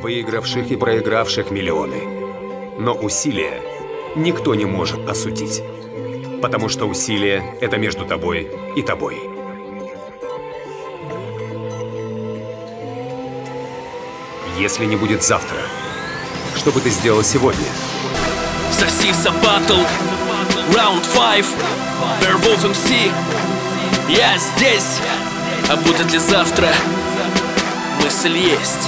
выигравших и проигравших миллионы. Но усилия никто не может осудить, потому что усилие – это между тобой и тобой. Если не будет завтра, что бы ты сделал сегодня? Сосиса Battle, Round 5, Bearwolf MC. Я здесь, а будет ли завтра? Мысль есть.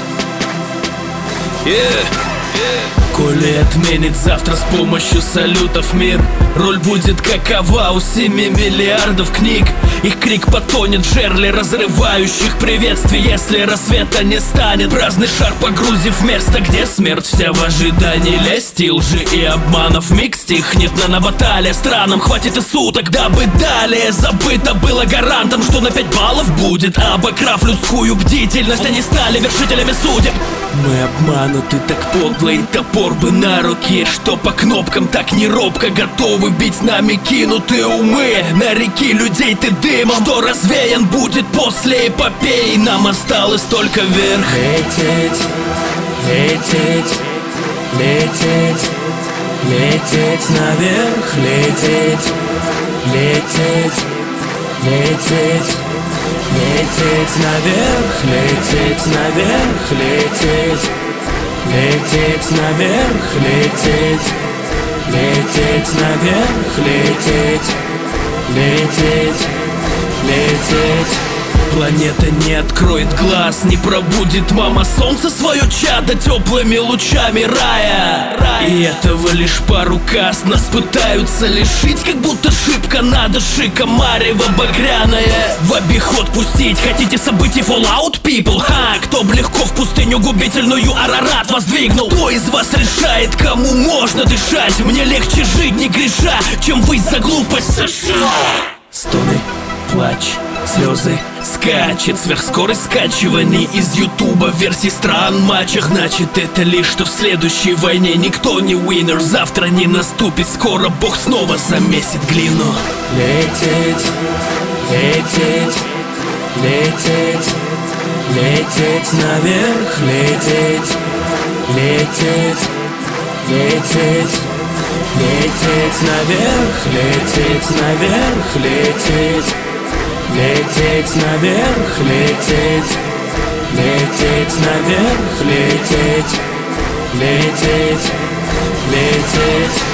Коли отменит завтра с помощью салютов мир, роль будет какова у 7 миллиардов книг. Их крик потонет в жерле разрывающих приветствий, если рассвета не станет. Праздный шар погрузив в место, где смерть вся в ожидании лести, лжи и обманов. Миг стихнет на баталия странам, хватит и суток, дабы далее забыто было гарантом, что на 5 баллов будет. Обокрав людскую бдительность, они стали вершителями судеб. Мы обмануты так подло, и топор бы на руке, что по кнопкам так не робко готовы бить нами кинутые умы. На реки людей ты дымом, что развеян будет после эпопеи. Нам осталось только вверх лететь, лететь, лететь, лететь наверх, лететь, лететь, лететь, лететь наверх, лететь наверх, лететь, лететь наверх, лететь, лететь наверх, лететь, лететь, лететь. Планета не откроет глаз, не пробудит мама солнце свое чадо теплыми лучами рая. И этого лишь пару каст нас пытаются лишить, как будто шибко надо шика марево багряное в обиход пустить. Хотите событий Fallout, people? Ха, кто б легко в пустыню губительную Арарат воздвигнул? Кто из вас решает, кому можно дышать? Мне легче жить, не греша, чем вы за глупость США. Стоны, плач, слезы, скачет сверхскорость скачиваний из ютуба версий стран матчах. Значит, это лишь что в следующей войне никто не winner. Завтра не наступит, скоро Бог снова замесит глину. Лететь, лететь, лететь, лететь наверх, лететь, лететь, лететь, лететь наверх, лететь наверх, лететь, лететь наверх, лететь, лететь наверх, лететь, лететь, лететь.